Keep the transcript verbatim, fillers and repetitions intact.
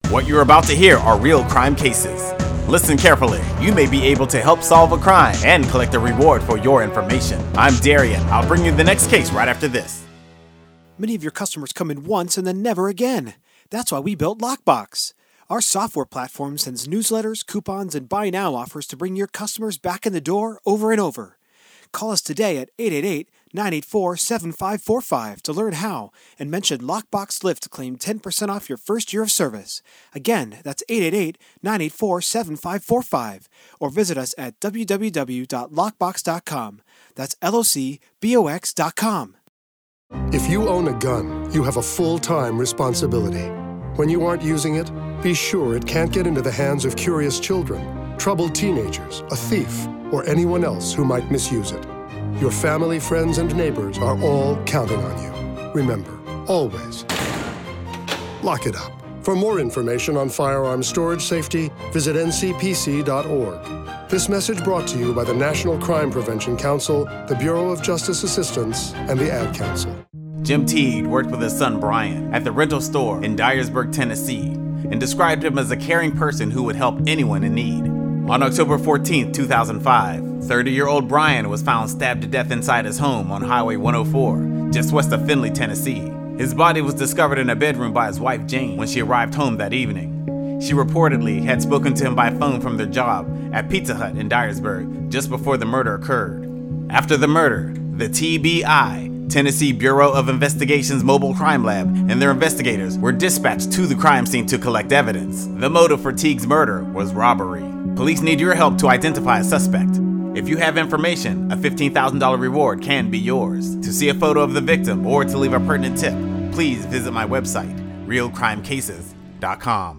What you're about to hear are real crime cases. Listen carefully. You may be able to help solve a crime and collect a reward for your information. I'm Darian. I'll bring you the next case right after this. Many of your customers come in once and then never again. That's why we built Lockbox. Our software platform sends newsletters, coupons, and buy now offers to bring your customers back in the door over and over. Call us today at eight eight eight, nine eight four, seven five four five to learn how and mention Lockbox Lift to claim ten percent off your first year of service. Again, that's eight eight eight, nine eight four, seven five four five or visit us at w w w dot lockbox dot com. That's L O C B O X dot com. If you own a gun, you have a full-time responsibility. When you aren't using it, be sure it can't get into the hands of curious children, troubled teenagers, a thief, or anyone else who might misuse it. Your family, friends, and neighbors are all counting on you. Remember, always, lock it up. For more information on firearm storage safety, visit N C P C dot org. This message brought to you by the National Crime Prevention Council, the Bureau of Justice Assistance, and the Ad Council. Jim Teague worked with his son Brian at the rental store in Dyersburg, Tennessee, and described him as a caring person who would help anyone in need. On October fourteenth, two thousand five, thirty-year-old Brian was found stabbed to death inside his home on Highway one oh four, just west of Findlay, Tennessee. His body was discovered in a bedroom by his wife Jane when she arrived home that evening. She reportedly had spoken to him by phone from their job at Pizza Hut in Dyersburg just before the murder occurred. After the murder, the T B I, Tennessee Bureau of Investigation's Mobile Crime Lab, and their investigators were dispatched to the crime scene to collect evidence. The motive for Teague's murder was robbery. Police need your help to identify a suspect. If you have information, a fifteen thousand dollars reward can be yours. To see a photo of the victim or to leave a pertinent tip, please visit my website, real crime cases dot com.